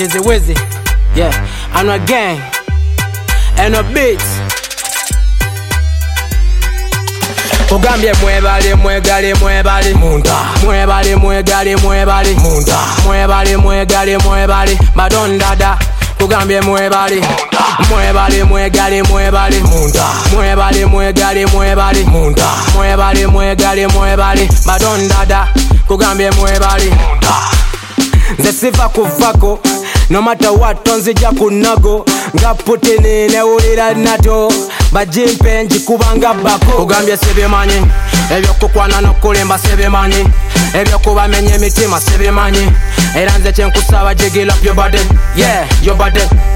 Chizzy Wizzy, yeah, and a gang, and a beat. Kugambye mwebale mwegale mwebale munda mwebale mwegale mwebale munda mwebale mwegale mwebale madondada kugambye mwebale mwebale mwegale mwebale munda mwebale mwegale mwebale munda mwebale mwegale mwebale madondada kugambye mwebale nze siva kuvako no matter what tonzija kunago nga Putin newulira nato bajimpe njikubanga bako kugambye sebimanyi ebyokukwana nokulimba sebimanyi ebyokubamenya emitima sebimanyi era nze kyenkusaba jiggle up your body, yeah, your body.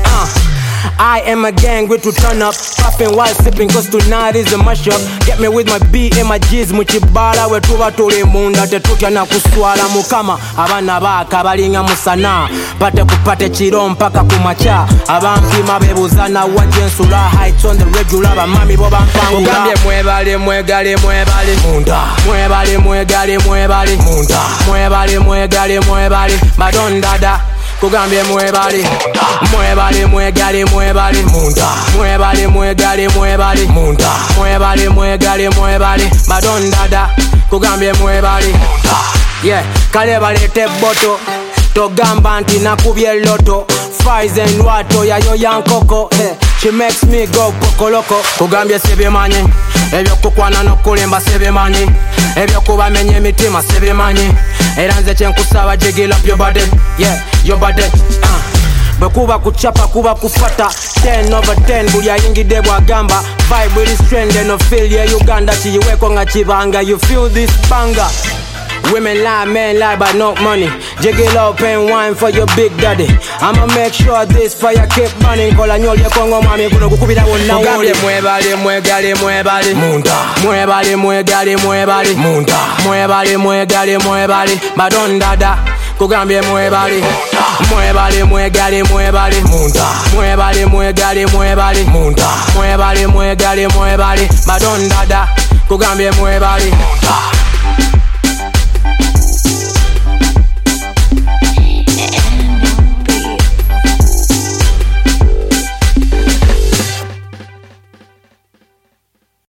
I am a gang with to turn up, popping while sipping cause tonight is a mashup. Get me with my B and my G's muchibala we tuba tuli munda tetutya na kuswala mukama abana baka balinga musana pate kupate chiro mpaka kumacha abampima bebuzana wajensula heights on the regular bamami bo bampanga kugambye mwebale mwegale mwebale munda mwebale mwegale mwebale munda mwebale mwegale mwebale madondada kugambye mwebale mwebale mwegale mwebale munda mwebale mwegale mwebale munda mwebale mwegale mwebale madondada kugambye mwebale yeah kale balete boto togamba nti nakubye loto fries and wato yayo yankoko she makes me go pokoloko kugambye sebimanyi ebyokukwana nokulimba sebimanyi ebyokubamenya emitima sebimanyi era nze kyenkusaba jiggle up your body, yeah, your body. Bwekuba kuchapa kuba kufata 10/10 buli ayingidde bwagamba vibe with this trend and no feel ya Uganda chiyiweko nga chibanga you feel this banga. Women lie, men lie, but not money. Jiggle up and wine for your big daddy. I'ma make sure this fire keep burning. Kola nyoli kongo mami kuno kukubira wona woli. Mwebale mwegale mwebale munda. Mwebale mwegale mwebale munda. Mwebale mwegale mwebale madondada. Kugambye mwebale mwebale mwegale mwebale munda. Mwebale mwegale mwebale munda. Mwebale mwegale mwebale madondada. Kugambye mwebale